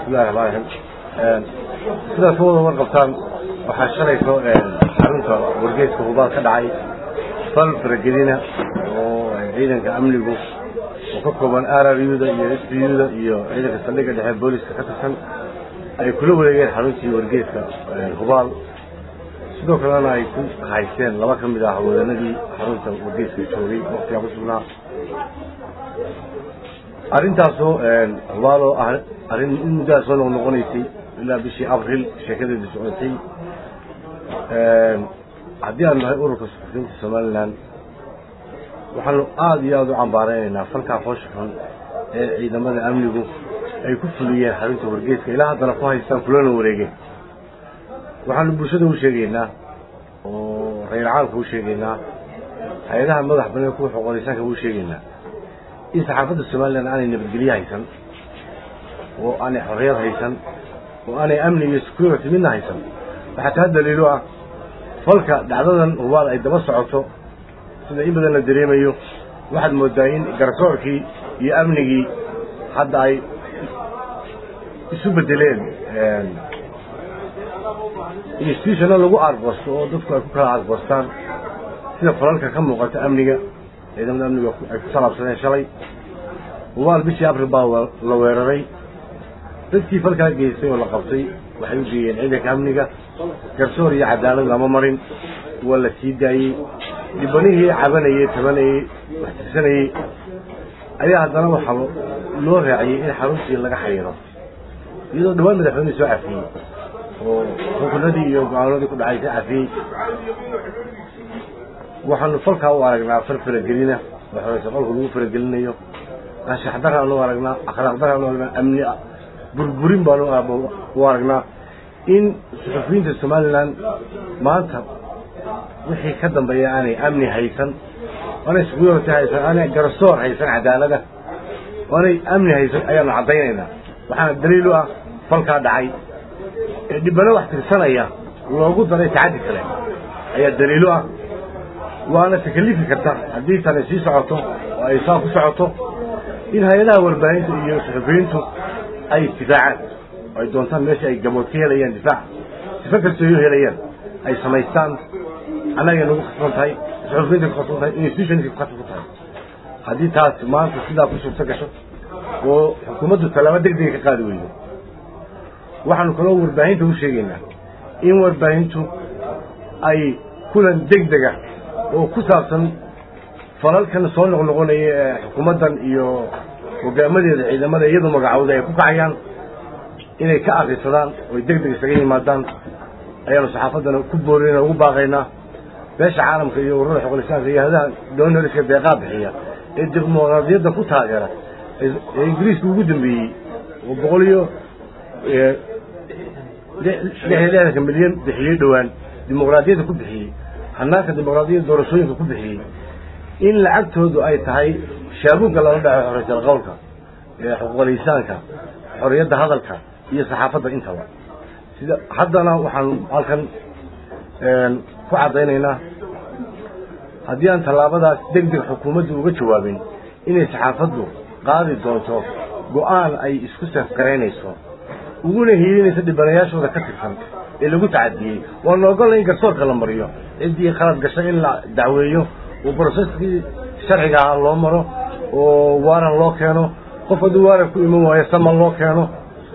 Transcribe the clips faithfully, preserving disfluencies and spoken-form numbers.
الله الرحمن الرحيم sida soo warqabtaan waxa shalayto xarunta wargeyska hubal ka dhacay fal fargelina oo ciidanka amnigu oo ka kooban R R U-da iyo S P U-da iyo ciidanka saldhigga dhexe booliska ka tirsan ay kula wareegeen xaruntii wargeyska hubal sidoo kalena ay ku haysteen laba ka mid ah haweenadii xarunta wargeyska joogay waqtiga ku sugnaa arrintaasoo hubal oo arrin muddo soo noqonaysay ilaa bishii abriil sheekadeedu socotay haddii aan nahay ururka suxufiyiinta Somaliland waxaanu aad iyo aad u cambaareynaa falka foosha xun ee ciidamada amnigu ay ku fuliyeen xarunta wargeyska ilaa haddana ku haystaan kulana wareegeen waxaanu bulshada u sheegaynaa oo reer caalka u sheegaynaa hay'adaha madax bannaan ku xuquuqdiisaanka u sheegaynaa in saxaafadda Somaliland aanay nabadgelyo haysan oo aanay xorriyad haysan وأنا أمني يسكوت منها هيسم حتى هذا اللي له فلك دعنا هو إذا بس عطوا سيدا إيه بدنا الدريم أيوه واحد مدعين جرسور كي يأمني حد عي يسوب الدليل يستيش أنا لو أعرف بس ودفع كل أعرف بستان سيدا فلك كم وقت أمني إذا من أمني صلب سنة شلي هو البشي أبرد باو لو يرى dadkii falka geystay oo la qabtay waxay u diiyeen ciidanka amniga garsoor iyo cadaalad lama marin wala sii daayay dibanihi cabanayay tabanayay waxtisanayay ayaa haddana waxa loo raaciyay in xaruntii laga xayiro iyadoo dhawaan madaxweyne soo cafiyay oo xukuumadii iyo go'aanadii ku dhacay cafiyay waxaanu falka u aragnaa fal faragelina waxa shaqalku lagu faragelinayo anshax darro loo aragnaa akhlaaq darro loo aragnaa amni burburin baan u aragnaa in suxufiyiinta Somaliland maanta wixii ka dambeeya aanay amni haysan aanay suuqyada haysan aanay garsoor haysan cadaalada aanay amni haysan ayaan cadaynaynaa waxaana daliil u ah falka dhacay ee dibana wax tirsanaya loogu daray tacaddi kale ayaa daliil u ah waana takalifi karta haddii tan sii socoto oo ay saa ku socoto in hay'adaha warbaahinta iyo suxufiyiintu أي دفاعات أي دونتان ماشي أي جمهورية ليان دفاع تفكر سويه ليان أي سمايستان أنا ينوب خصوصا هاي شعورين خصوصا هاي إنستيشن في خصوصا هاي هذه تاس ما تصير في شو سكشة وحكومة السلامة دق دق كقادوية وحنا كنا وربعين تو شيءنا إن وربعين تو أي كل دق دقة وكسرتن فلان كان صار نقول حكومة إيو وجامدي إذا ما يدهم مقعودة يكوك عيان إن كأخي صدان ويدقدق يستقيم مادان أيام الصحافة كبورين وباغينا باش عالم كي يروح يقول الإنسان زي هذا دون لك بيقاب حية الديمقراطية ده فوت هاجرة إنجليز وجودن بي وبقوليو ليه ليه كم مليون بحية دوان ديمقراطية ده كل بحية هناك الديمقراطية دورسوين كل بحية إن لعبت هذا أي تهاي شابوك الله ربع حرية الغولك حقوق الإنسانك حرية هذلك هي صحافة أنت حتى أنا وحن ألكن فعضين هنا هذه أنت لابد تقدر الحكومة وجوابين إن صحافته قاضي دونتو قوان أي إسكوسة كرينيسو وقولي هي نسد بنياش وذا كتفهم اللي قلت عدي وأنا أقول إنك صور كلام مريو إدي خلاص قشين دعويه وبروسيس شرعي على الله مره ووارن الله كانوا قفدوا وارن كل ما يسمى الله كانوا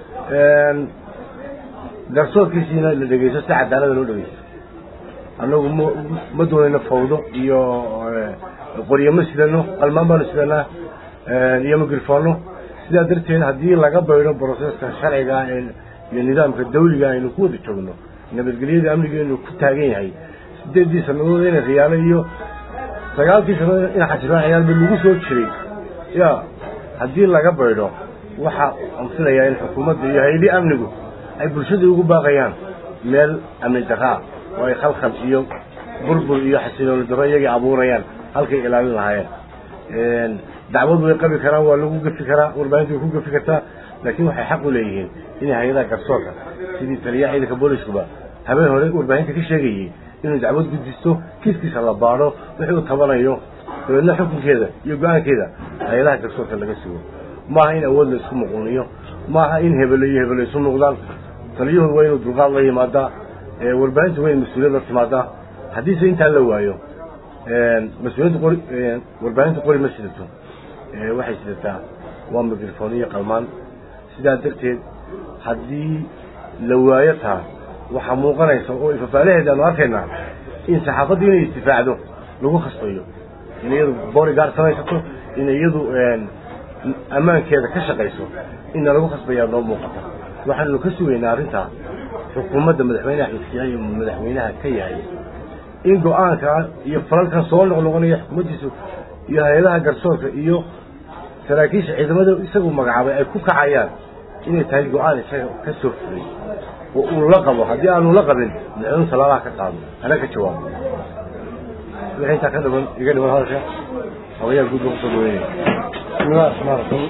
درسوا كيسينا اللي دقيسة ساعد على ذلك دقيسة أنه مدون نفوضه يو قرية مسلنا المنبر مسلنا يوم قرفانه سيدا درتين هدي لقى بينه بروسيس شرعي قاعد النظام في الدولة قاعد نكود يشغلونه نبي الجليد أمريكي إنه كتاجين هاي سيدا دي سنوين خياله يو سجال في سنة إن حسنا عيال بالنجوس والشري يا هدي الله قبله وح أمثلة يا الحكومة يا هي لي أمنه أي برشة يقول باقيان مال أمن الدخاء وأي خلق خمسية بربر يحسنون الدرجة عبوريان هل كي إلى النهاية دعوة ويقبل كرا ولا وقف في كرا وربعين يوقف في كرا لكن وح يحقوا ليهين إن هيدا كرسوكا سيدي تريح إذا كبولش كبا هبين هوري وربعين كذي شيء إنه دعوة جديسته كيس كيس على باره وحيو طبعا يوم لأنه حكم كذا يبقى كذا هيدا كرسوكا اللي جسوا ما هين أول نسخة مقوليه maaha in hebel iyo hebel isu noqdaan taliyuhu waa inuu dulqaad la yimaadaa warbaahintu waa in mas-uuliyad la timaadaa haddiise intaa la waayo mas-uuliyadda qori warbaahinta qori ma sidato waxay sidataa waa mikrofon iyo qalmaan sidaa darteed haddii la waayo taa waxaa muuqanaysa oo ifafaalaheeda aanu arkaynaa in saxaafaddu inay istifaacdo lagu khasbayo in iyadu bodyguard samaysato in iyadu ammaankeeda ka shaqayso inna lagu khasbayaa noo muuqata waxaanu ka sugaynaa arrintaa xukuumadda madaxweynaha xisbiya iyo madaxweynaha ka yahay in go-aanka iyo falalkan soo noqnoqonaya xukuumaddiisu iyo hay-adaha garsoorka iyo saraakiisha ciidamada isagu magacaabay ay ku kacayaan inay tahay go-aan isaga ka soo fulay oo uu la qabo haddii aanu la qabin madaxweynuhu talaabaha ka qaado ana ka jawaabo wixii intaa ka dhiman iga dhiman hadalka hawayaa guud baan kusoo dhaweynaya bismillahi raxmaan raxiim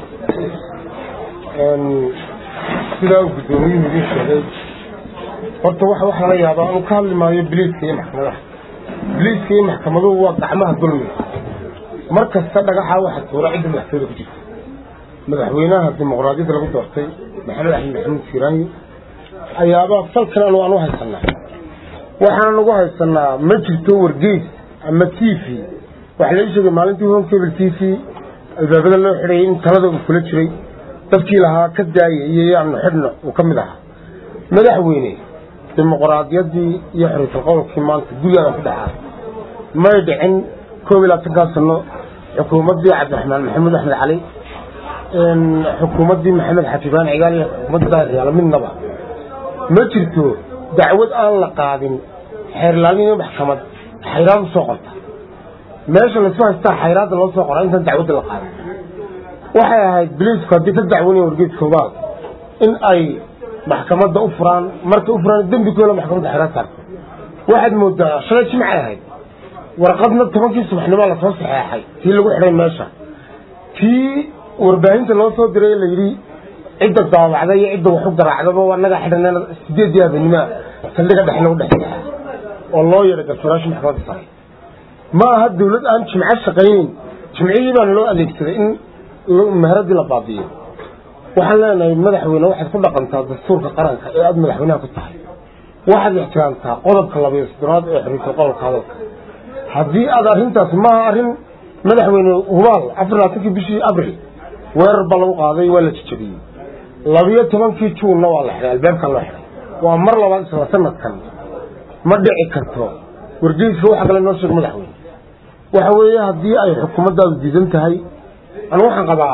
sidaa uu guddoomiyuhu idiin sheegay horta waxa waxaa la yaabaa anu ka hadli maayo biliiska iyo maxkamadaha biliiska iyo maxkamaduhu waa gacmaha dulmiga mar kasta dhagaxa waxa tuura cidda madaxtooyada ku jirta madaxweynaha dimuqraadiyadda lagu doortay maxamed axmed maxamuud siiraanyo ayaabaa falkan anu aan u haysanaa waxaan ugu haysanaa ma jirto wargeys ama t v waxa la ii sheegay maalintii home cable t v albaabada loo xidhayay in talada uu kula jiray dadkii lahaa ka daayay iyo yaanu xidhno uu ka mid ahaa madaxweyne dimuqraadiyaddii iyo xorriyadul qowlkii maanta gudaaga ku dhacaa may dhicin koob iyo labaatankaa sano xukuumaddii cabdiraxmaan maxamuud axmed cali xukuumaddii maxamed xafibaan cigaal iyo xukuumadda daahiryaala midnaba ma jirto dacwad aan la qaadin xeerlaalin iyo maxkamad xayraad usoo qorta meesha laysu haystaa xayraadda loo soo qora intaan dacwadda la qaadin waxay ahayd biliisku haddii ka dacwanayo wargeeskoobaad in ay maxkamadda u furaan markay u furaan dembigooda maxkamadda xayraad saarto waxaad moodaa shalay jimcay ahayd warqadna tobankii subaxnimo lasoo saxeexay tii lagu xidhay meesha tii warbaahinta loo soo diray la yidhi cidda daawacda iyo cidda wax u garaacdaba waa naga xidhaneen sideedii habeennimaa saldhiga dhex lagu dhex oo loo yeedhay garsooryaasha maxkamadda sare ma aha dawlad aan jimco shaqaynayn jimcihii baana loo adeegsaday in meheradii la baabiyo waxaan leenahay madaxweyne waxaad ku dhaqantaa dastuurka qaranka ee aada madaxweynaha ku tahay waxaad ixtiraamtaa qodobka labayo soddonaad ee xorriyadul qowlka hadalka haddii aad arrintaasi maaha arrin madaxweyne hubaal afar labaatankii bishii abril weerar baa lagu qaaday waa la jejabiyey labiyo tobankii juunna waa la xidhay albaabkaa loo xidhay waa mar labaad isla sanadkan ma dhici karto wargeyska waxa kale noo sheeg madaxweyne waxa weeye haddii ay xukuumaddaadu diidan tahay anu waxaan qabaa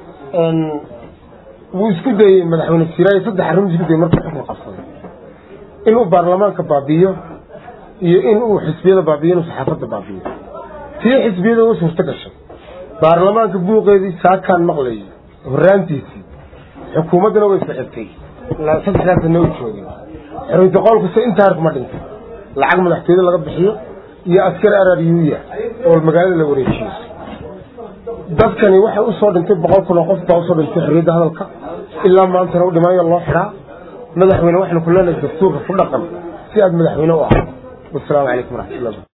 wuu isku dayey madaxweyne siiraayo saddex arrin isku dayey markuu xukun qabsaday inuu baarlamaanka baabi'iyo iyo in uu xisbiyada baabiyo inuu saxaafadda baabiyo tii xisbiyada u suurto gashay baarlamaanka buuqeedii saakaan maqlayay horraantiisii xukuumaddana way socotay saddexdaa sana u joogay xorriyadul qowlkuse intaa arkuma dhintay lacag madaxtooyada laga bixiyo iyo askar arariyuuya oo magaalada la wareejiyo dadkani waxay u soo dhintay boqol kun oo qof baa usoo dhintay xorriyadda hadalka ilaa maantana u dhimaayo loo xidhaa madaxweyne waxaynu ku leenahay dastuurka ku dhaqan si aad madaxweyne u ahaado wasalaamu calaykum waraxmatullah